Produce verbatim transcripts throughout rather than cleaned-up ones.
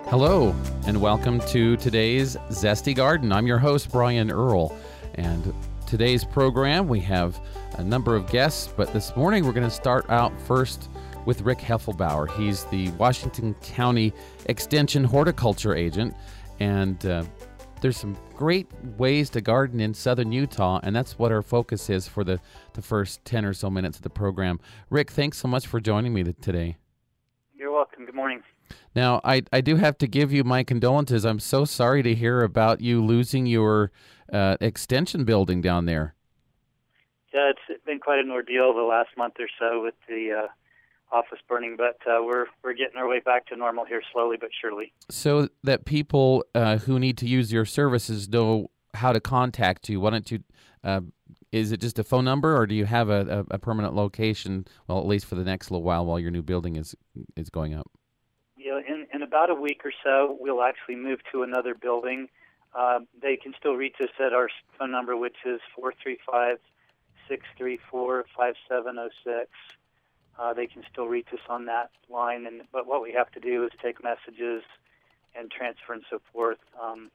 Hello, and welcome to today's Zesty Garden. I'm your host, Brian Earl, and today's program we have a number of guests, but this morning we're going to start out first with Rick Heffelbauer. He's the Washington County Extension Horticulture Agent, and uh, there's some great ways to garden in southern Utah, and that's what our focus is for the, the first ten or so minutes of the program. Rick, thanks so much for joining me today. You're welcome. Good morning. Now, I, I do have to give you my condolences. I'm so sorry to hear about you losing your uh, extension building down there. Yeah, it's been quite an ordeal the last month or so with the uh, office burning, but uh, we're we're getting our way back to normal here slowly but surely. So that people uh, who need to use your services know how to contact you, why don't you, uh, is it just a phone number, or do you have a, a, a permanent location, well, at least for the next little while while your new building is is going up? Yeah, in, in about a week or so, we'll actually move to another building. Uh, they can still reach us at our phone number, which is four three five, six three four, five seven zero six. Uh, they can still reach us on that line, and but what we have to do is take messages and transfer and so forth. Um,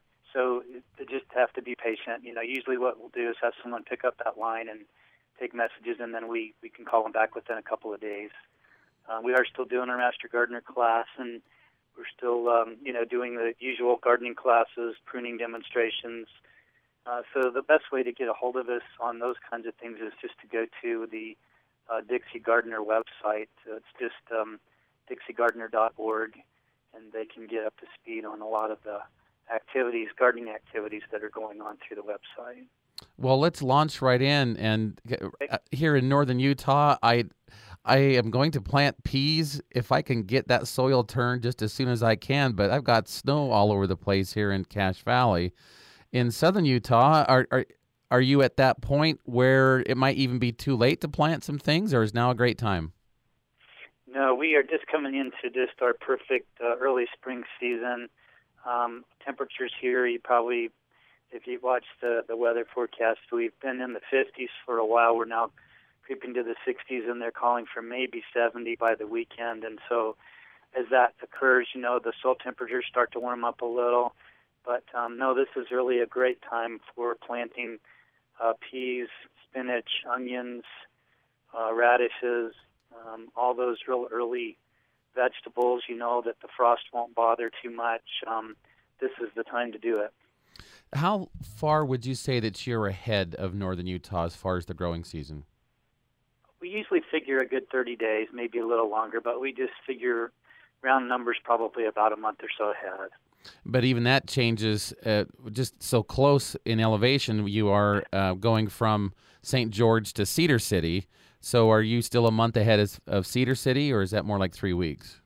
so you just have to be patient. You know, usually what we'll do is have someone pick up that line and take messages, and then we, we can call them back within a couple of days. Uh, we are still doing our Master Gardener class, and we're still, um, you know, doing the usual gardening classes, pruning demonstrations. Uh, so the best way to get a hold of us on those kinds of things is just to go to the uh, Dixie Gardener website. Uh, it's just um, dixie gardener dot org, and they can get up to speed on a lot of the activities, gardening activities that are going on through the website. Well, let's launch right in. And uh, here in northern Utah, I I am going to plant peas if I can get that soil turned just as soon as I can, but I've got snow all over the place here in Cache Valley. In southern Utah, are are are you at that point where it might even be too late to plant some things, or is now a great time? No, we are just coming into just our perfect uh, early spring season. Um, temperatures here, you probably, if you watch the, the weather forecast, we've been in the fifties for a while. We're now creeping to the sixties, and they're calling for maybe seventy by the weekend. And so as that occurs, you know, the soil temperatures start to warm up a little. But um, no, this is really a great time for planting uh, peas, spinach, onions, uh, radishes, um, all those real early vegetables, you know, that the frost won't bother too much. Um, this is the time to do it. How far would you say that you're ahead of northern Utah as far as the growing season? We usually figure a good thirty days, maybe a little longer, but we just figure round numbers probably about a month or so ahead. But even that changes uh, just so close in elevation. You are uh, going from Saint George to Cedar City. So are you still a month ahead of, of Cedar City, or is that more like three weeks?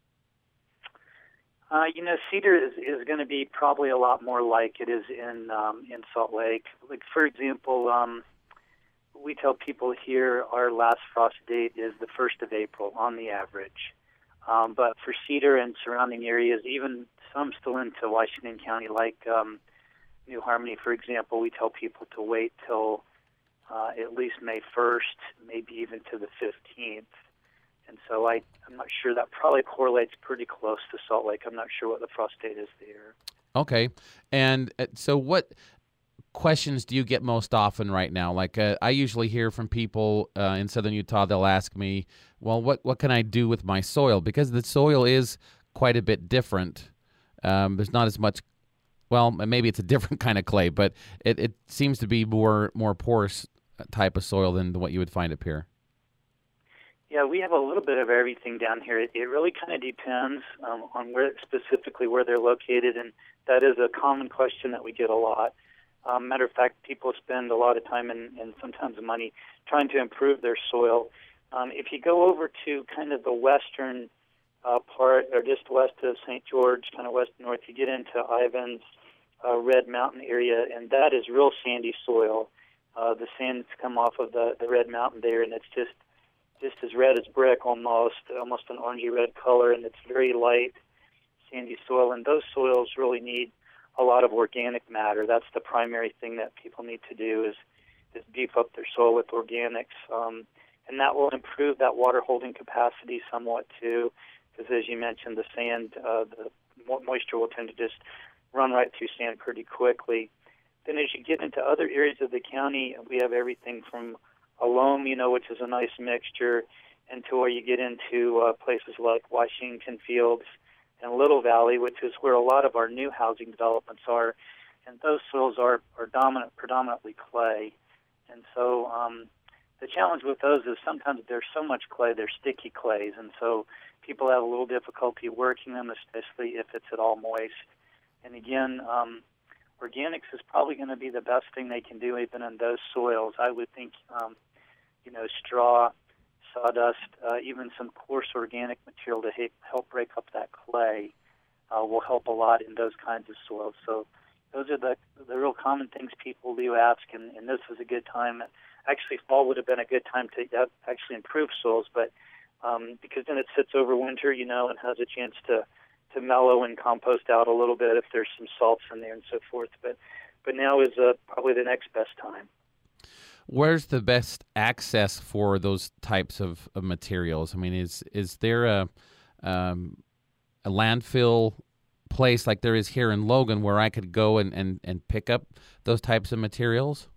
Uh, you know, Cedar is, is going to be probably a lot more like it is in um, in Salt Lake. Like, for example, um, we tell people here our last frost date is the first of April on the average. Um, but for Cedar and surrounding areas, even some still into Washington County, like um, New Harmony, for example, we tell people to wait till uh, at least May first, maybe even to the fifteenth. And so I, I'm not sure. That probably correlates pretty close to Salt Lake. I'm not sure what the frost date is there. Okay. And uh, so what questions do you get most often right now? Like uh, I usually hear from people uh, in southern Utah, they'll ask me, well, what, what can I do with my soil? Because the soil is quite a bit different. Um, there's not as much, well, maybe it's a different kind of clay, but it, it seems to be more more porous type of soil than what you would find up here. Yeah, we have a little bit of everything down here. It, it really kind of depends um, on where specifically where they're located, and that is a common question that we get a lot. Um, matter of fact, people spend a lot of time and, and sometimes money trying to improve their soil. Um, if you go over to kind of the western uh, part, or just west of Saint George, kind of west north, you get into Ivins, uh, Red Mountain area, and that is real sandy soil. Uh, the sands come off of the, the Red Mountain there, and it's just just as red as brick almost, almost an orangey red color, and it's very light, sandy soil. And those soils really need a lot of organic matter. That's the primary thing that people need to do is, is beef up their soil with organics. Um, and that will improve that water holding capacity somewhat too, because as you mentioned, the sand, uh, the mo- moisture will tend to just run right through sand pretty quickly. Then as you get into other areas of the county, we have everything from a loam, you know, which is a nice mixture, until where you get into uh, places like Washington Fields and Little Valley, which is where a lot of our new housing developments are. And those soils are, are dominant, predominantly clay. And so um, the challenge with those is sometimes there's so much clay, they're sticky clays. And so people have a little difficulty working them, especially if it's at all moist. And again, um, organics is probably going to be the best thing they can do even in those soils. I would think, um, you know, straw, sawdust, uh, even some coarse organic material to ha- help break up that clay uh, will help a lot in those kinds of soils. So those are the the real common things people do ask, and, and this is a good time. Actually, fall would have been a good time to uh, actually improve soils, but um, because then it sits over winter, you know, and has a chance to, to mellow and compost out a little bit if there's some salts in there and so forth. But but now is uh, probably the next best time. Where's the best access for those types of, of materials? I mean, is is there a um, a landfill place like there is here in Logan where I could go and, and, and pick up those types of materials?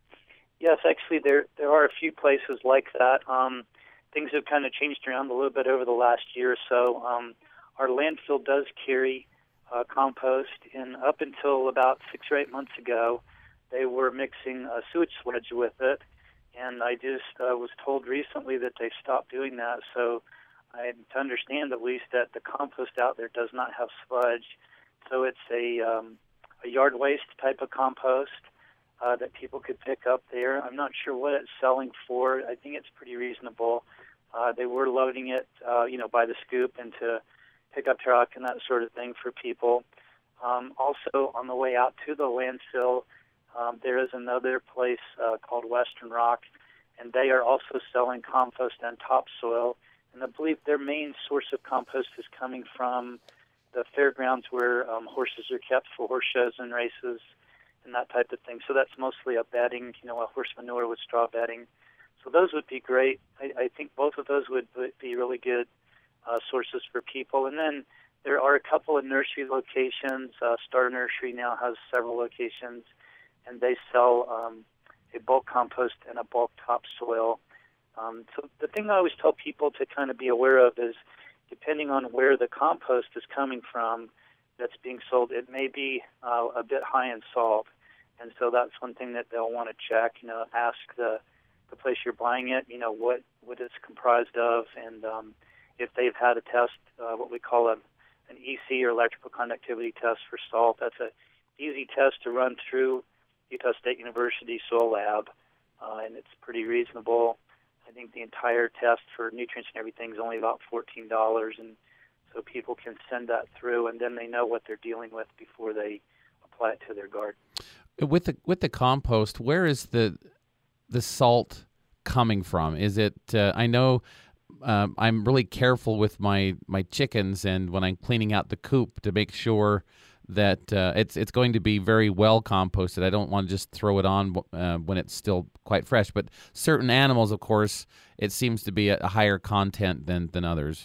Yes, actually, there there are a few places like that. Um, things have kind of changed around a little bit over the last year or so. Um, our landfill does carry uh, compost, and up until about six or eight months ago, they were mixing a sewage sludge with it, and I just uh, was told recently that they stopped doing that. So I to understand at least that the compost out there does not have sludge. So it's a um, a yard waste type of compost uh, that people could pick up there. I'm not sure what it's selling for. I think it's pretty reasonable. Uh, they were loading it, uh, you know, by the scoop into pickup truck and that sort of thing for people. Um, also, on the way out to the landfill, Um, there is another place uh, called Western Rock, and they are also selling compost and topsoil. And I believe their main source of compost is coming from the fairgrounds where um, horses are kept for horse shows and races and that type of thing. So that's mostly a bedding, you know, a horse manure with straw bedding. So those would be great. I, I think both of those would, would be really good uh, sources for people. And then there are a couple of nursery locations. Uh, Star Nursery now has several locations, and they sell um, a bulk compost and a bulk topsoil. Um, so the thing I always tell people to kind of be aware of is, depending on where the compost is coming from that's being sold, it may be uh, a bit high in salt. And so that's one thing that they'll want to check, you know, ask the, the place you're buying it, you know, what, what it's comprised of, and um, if they've had a test, uh, what we call a, an E C or electrical conductivity test for salt. That's an easy test to run through Utah State University Soil Lab, uh, and it's pretty reasonable. I think the entire test for nutrients and everything is only about fourteen dollars, and so people can send that through, and then they know what they're dealing with before they apply it to their garden. With the with the compost, where is the the salt coming from? Is it? Uh, I know um, I'm really careful with my my chickens, and when I'm cleaning out the coop to make sure that uh, it's it's going to be very well composted. I don't want to just throw it on uh, when it's still quite fresh. But certain animals, of course, it seems to be a higher content than, than others.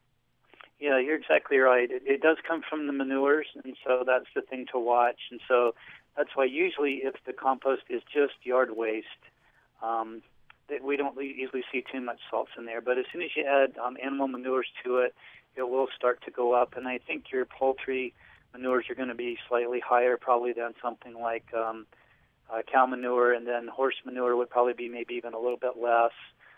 Yeah, you're exactly right. It, it does come from the manures, and so that's the thing to watch. And so that's why usually if the compost is just yard waste, um, that we don't usually see too much salts in there. But as soon as you add um, animal manures to it, it will start to go up. And I think your poultry manures are going to be slightly higher probably than something like um, uh, cow manure, and then horse manure would probably be maybe even a little bit less.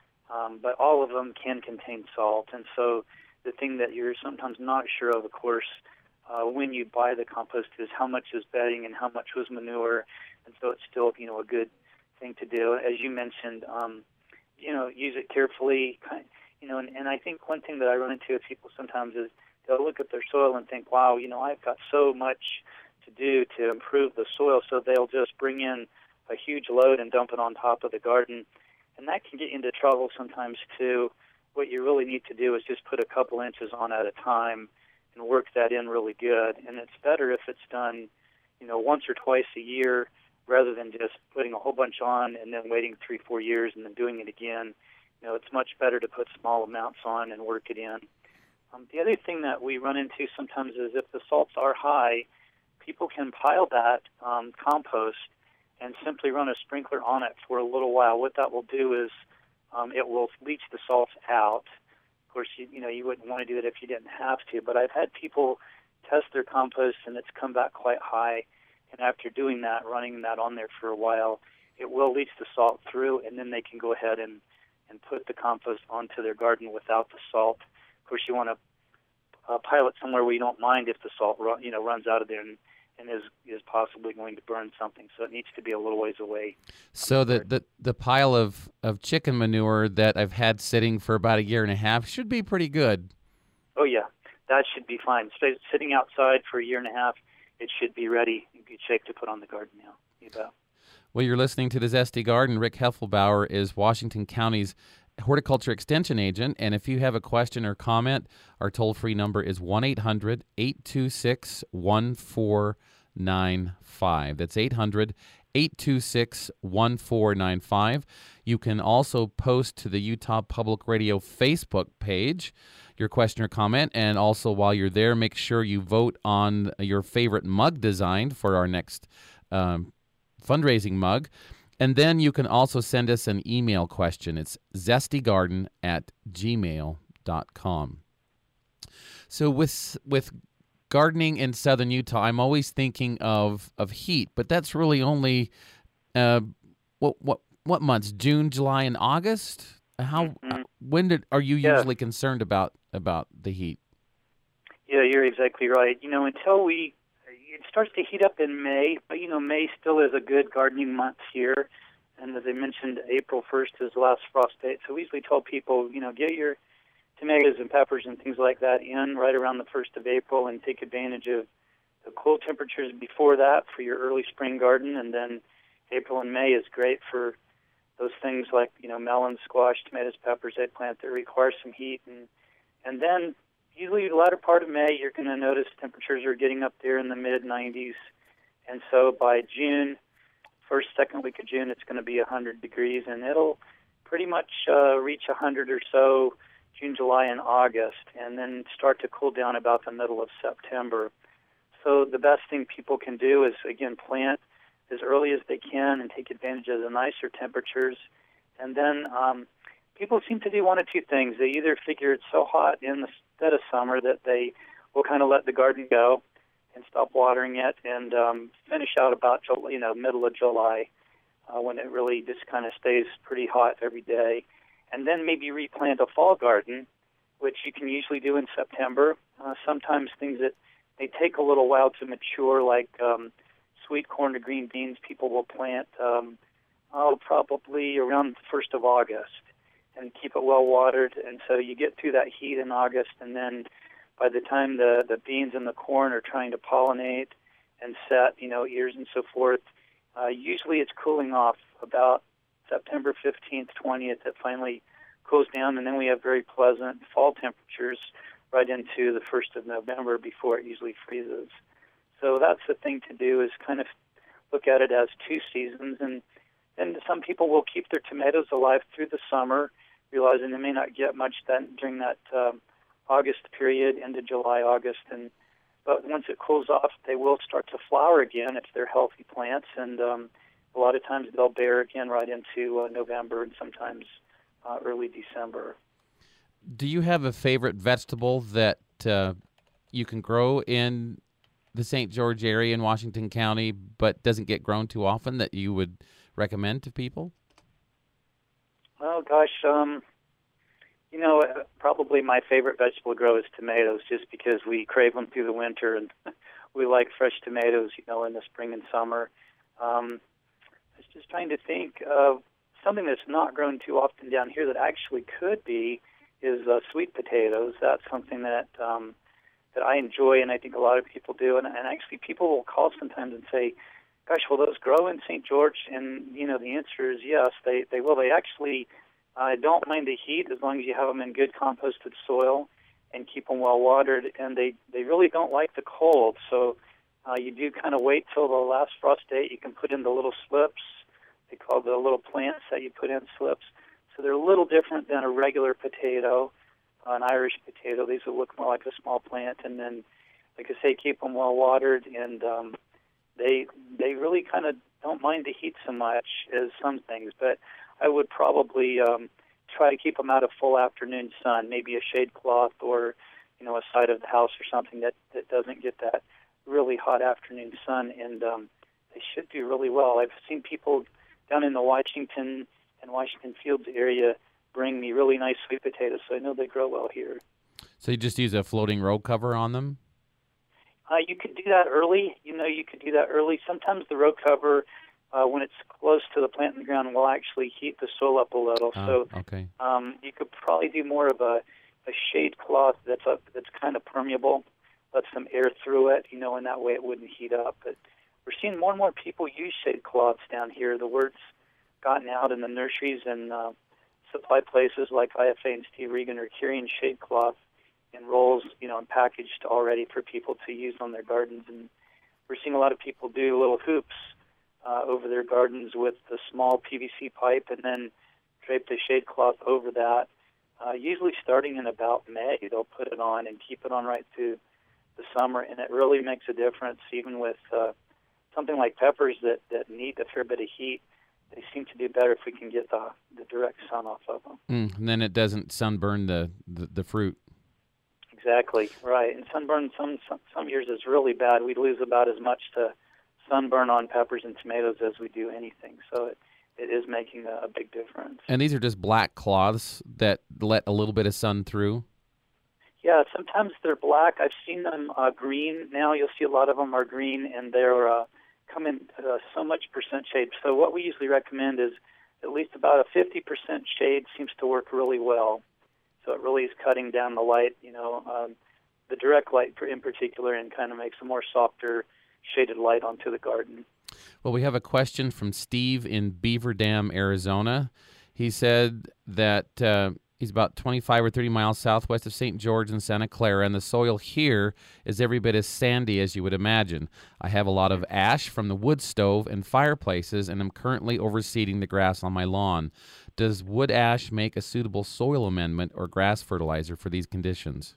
Um, but all of them can contain salt. And so the thing that you're sometimes not sure of, of course, uh, when you buy the compost is how much is bedding and how much was manure. And so it's still, you know, a good thing to do. As you mentioned, um, you know, use it carefully. You know, and, and I think one thing that I run into with people sometimes is they'll look at their soil and think, wow, you know, I've got so much to do to improve the soil, so they'll just bring in a huge load and dump it on top of the garden. And that can get you into trouble sometimes, too. What you really need to do is just put a couple inches on at a time and work that in really good. And it's better if it's done, you know, once or twice a year rather than just putting a whole bunch on and then waiting three, four years and then doing it again. You know, it's much better to put small amounts on and work it in. Um, the other thing that we run into sometimes is if the salts are high, people can pile that um, compost and simply run a sprinkler on it for a little while. What that will do is um, it will leach the salts out. Of course, you, you know, you wouldn't want to do it if you didn't have to, but I've had people test their compost and it's come back quite high, and after doing that, running that on there for a while, it will leach the salt through, and then they can go ahead and, and put the compost onto their garden without the salt. Of course, you want to uh, pile it somewhere where you don't mind if the salt run, you know, runs out of there and, and is, is possibly going to burn something. So it needs to be a little ways away. So the, the, the pile of, of chicken manure that I've had sitting for about a year and a half should be pretty good. Oh, yeah. That should be fine. Stay, sitting outside for a year and a half, it should be ready in good shape to put on the garden now. You bet. Well, you're listening to The Zesty Garden. Rick Heffelbauer is Washington County's horticulture extension agent, and if you have a question or comment, our toll-free number is one eight hundred eight two six one four nine five. That's eight hundred eight two six one four nine five. You can also post to the Utah Public Radio Facebook page your question or comment, and also while you're there, make sure you vote on your favorite mug design for our next um, fundraising mug. And then you can also send us an email question. It's zestygarden at gmail dot com. So with with gardening in southern Utah, I'm always thinking of, of heat, but that's really only uh, what what what months? June, July, and August. How Mm-hmm. when did are you Yeah. usually concerned about about the heat? Yeah, you're exactly right. You know, until we, it starts to heat up in May, but, you know, May still is a good gardening month here. And as I mentioned, April first is the last frost date. So we usually tell people, you know, get your tomatoes and peppers and things like that in right around the first of April and take advantage of the cool temperatures before that for your early spring garden. And then April and May is great for those things like, you know, melons, squash, tomatoes, peppers, eggplant that require some heat. And, and then usually the latter part of May, you're going to notice temperatures are getting up there in the mid nineties. And so by June, first, second week of June, it's going to be one hundred degrees, and it'll pretty much uh, reach one hundred or so June, July, and August, and then start to cool down about the middle of September. So the best thing people can do is, again, plant as early as they can and take advantage of the nicer temperatures. And then um, people seem to do one of two things. They either figure it's so hot in the dead of summer that they will kind of let the garden go and stop watering it and um, finish out about, Jul- you know, middle of July uh, when it really just kind of stays pretty hot every day. And then maybe replant a fall garden, which you can usually do in September. Uh, sometimes things that they take a little while to mature, like um, sweet corn or green beans, people will plant um, oh, probably around the first of August and keep it well watered. And so you get through that heat in August, and then by the time the, the beans and the corn are trying to pollinate and set, you know, ears and so forth, uh, usually it's cooling off about September fifteenth, twentieth, it finally cools down, and then we have very pleasant fall temperatures right into the first of November before it usually freezes. So that's the thing to do, is kind of look at it as two seasons. And, and some people will keep their tomatoes alive through the summer, realizing they may not get much then during that um, August period into July, August. And but once it cools off, they will start to flower again if they're healthy plants. And um, a lot of times they'll bear again right into uh, November and sometimes uh, early December. Do you have a favorite vegetable that uh, you can grow in the Saint George area in Washington County but doesn't get grown too often that you would recommend to people? Oh, gosh, um, you know, uh, probably my favorite vegetable to grow is tomatoes, just because we crave them through the winter, and we like fresh tomatoes, you know, in the spring and summer. Um, I was just trying to think of something that's not grown too often down here that actually could be is uh, sweet potatoes. That's something that um, that I enjoy, and I think a lot of people do. And, and actually, people will call sometimes and say, gosh, will those grow in Saint George? And, you know, the answer is yes, they, they will. They actually uh, don't mind the heat as long as you have them in good composted soil and keep them well watered. And they, they really don't like the cold. So uh, you do kind of wait till the last frost date. You can put in the little slips. They call the little plants that you put in slips. So they're a little different than a regular potato. an Irish potato. These will look more like a small plant, and then, like I say, keep them well watered, and um, they they really kind of don't mind the heat so much as some things. But I would probably um, try to keep them out of full afternoon sun, maybe a shade cloth or, you know, a side of the house or something that, that doesn't get that really hot afternoon sun, and um, they should do really well. I've seen people down in the Washington and Washington Fields area bring me really nice sweet potatoes, so I know they grow well here. So you just use a floating row cover on them? Uh, you could do that early. You know, you could do that early. Sometimes the row cover, uh, when it's close to the plant in the ground, will actually heat the soil up a little. Uh, so okay. um, you could probably do more of a, a shade cloth that's up, that's kind of permeable, let some air through it, you know, and that way it wouldn't heat up. But we're seeing more and more people use shade cloths down here. The word's gotten out in the nurseries and uh, supply places like I F A and Steve Regan are carrying shade cloth in rolls, you know, and packaged already for people to use on their gardens. And we're seeing a lot of people do little hoops uh, over their gardens with the small P V C pipe and then drape the shade cloth over that. Uh, usually starting in about May, they'll put it on and keep it on right through the summer, and it really makes a difference even with uh, something like peppers that, that need a fair bit of heat. They seem to do better if we can get the, the direct sun off of them. Mm, and then it doesn't sunburn the, the, the fruit. Exactly, right. And sunburn some, some some years is really bad. We lose about as much to sunburn on peppers and tomatoes as we do anything. So it, it is making a, a big difference. And these are just black cloths that let a little bit of sun through? Yeah, sometimes they're black. I've seen them uh, green. Now you'll see a lot of them are green, and they're uh, come in uh, so much percent shade. So what we usually recommend is at least about a fifty percent shade seems to work really well. So it really is cutting down the light, you know, um, the direct light in particular, and kind of makes a more softer shaded light onto the garden. Well, we have a question from Steve in Beaver Dam, Arizona. He said that uh, he's about twenty-five or thirty miles southwest of Saint George and Santa Clara, and the soil here is every bit as sandy as you would imagine. I have a lot of ash from the wood stove and fireplaces, and I'm currently overseeding the grass on my lawn. Does wood ash make a suitable soil amendment or grass fertilizer for these conditions?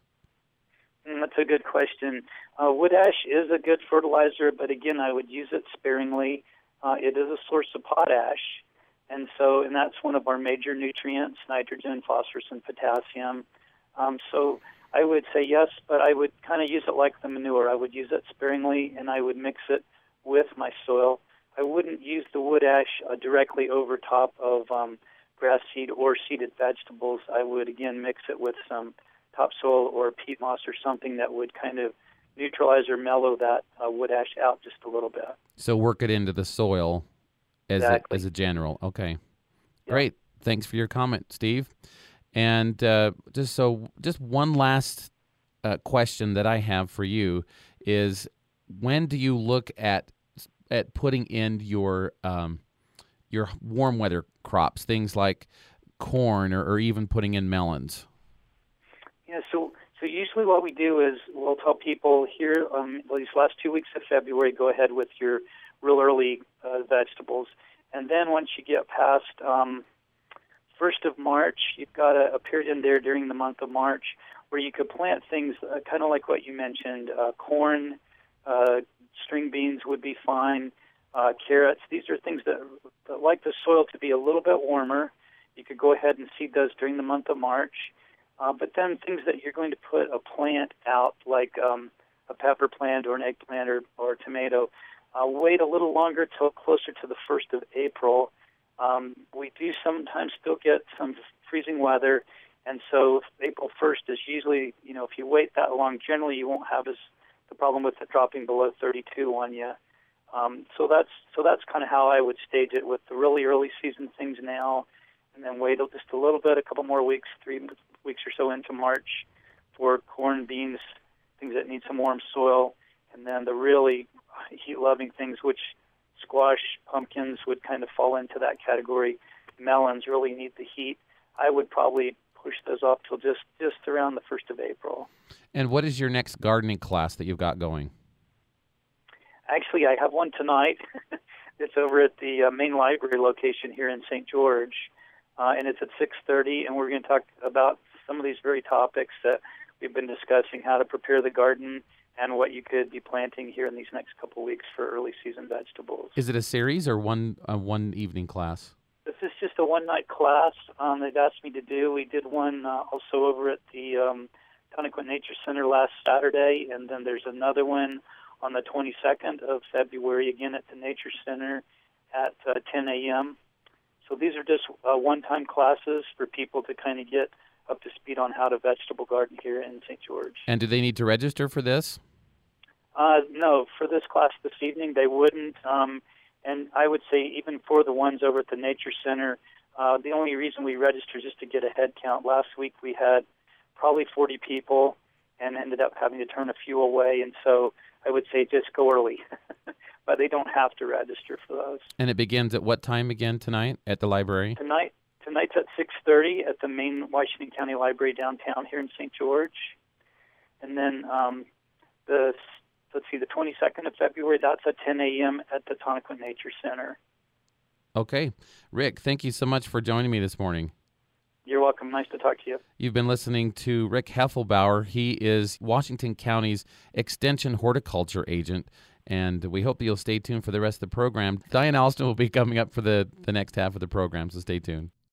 Mm, that's a good question. Uh, wood ash is a good fertilizer, but again, I would use it sparingly. Uh, it is a source of potash, and so and that's one of our major nutrients: nitrogen, phosphorus, and potassium. Um, so I would say yes, but I would kind of use it like the manure. I would use it sparingly, and I would mix it with my soil. I wouldn't use the wood ash uh, directly over top of um, grass seed or seeded vegetables. I would, again, mix it with some topsoil or peat moss or something that would kind of neutralize or mellow that uh, wood ash out just a little bit. So work it into the soil as, exactly. a, as a general. Okay. Yeah. Great. Thanks for your comment, Steve. And uh, just so, just one last uh, question that I have for you is, when do you look at at putting in your um, your warm weather crops, things like corn or, or even putting in melons? Yeah, so so usually what we do is we'll tell people here um, these last two weeks of February, go ahead with your real early uh, vegetables. And then once you get past um, first of March, you've got a, a period in there during the month of March where you could plant things uh, kind of like what you mentioned, uh, corn, uh, string beans would be fine, uh, carrots. These are things that, that like the soil to be a little bit warmer. You could go ahead and seed those during the month of March. Uh, but then things that you're going to put a plant out, like um, a pepper plant or an eggplant or, or a tomato, uh, wait a little longer till closer to the first of April. Um, we do sometimes still get some freezing weather, and so April first is usually, you know, if you wait that long, generally you won't have as the problem with it dropping below thirty-two on you. Um, so that's so that's kind of how I would stage it with the really early season things now, and then wait just a little bit, a couple more weeks, three weeks or so into March for corn, beans, things that need some warm soil, and then the really heat-loving things, which squash, pumpkins would kind of fall into that category. Melons really need the heat. I would probably push those off till just, just around the first of April. And what is your next gardening class that you've got going? Actually, I have one tonight. It's over at the uh, main library location here in Saint George, uh, and it's at six thirty, and we're going to talk about some of these very topics that we've been discussing, how to prepare the garden and what you could be planting here in these next couple weeks for early season vegetables. Is it a series or one uh, one evening class? This is just a one-night class um, they've asked me to do. We did one uh, also over at the um, Tonnequin Nature Center last Saturday, and then there's another one on the twenty-second of February, again at the Nature Center at uh, ten a.m. So these are just uh, one-time classes for people to kind of get up to speed on how to vegetable garden here in Saint George. And do they need to register for this? Uh, no, for this class this evening, they wouldn't. Um, and I would say even for the ones over at the Nature Center, uh, the only reason we register is just to get a head count. Last week we had probably forty people and ended up having to turn a few away. And so I would say just go early. But they don't have to register for those. And it begins at what time again tonight at the library? Tonight, tonight's at six thirty at the main Washington County Library downtown here in Saint George. And then um, the let's see, the twenty-second of February, that's at ten a.m. at the Tonnequin Nature Center. Okay. Rick, thank you so much for joining me this morning. You're welcome. Nice to talk to you. You've been listening to Rick Heffelbauer. He is Washington County's Extension Horticulture Agent, and we hope you'll stay tuned for the rest of the program. Diane Alston will be coming up for the, the next half of the program, so stay tuned.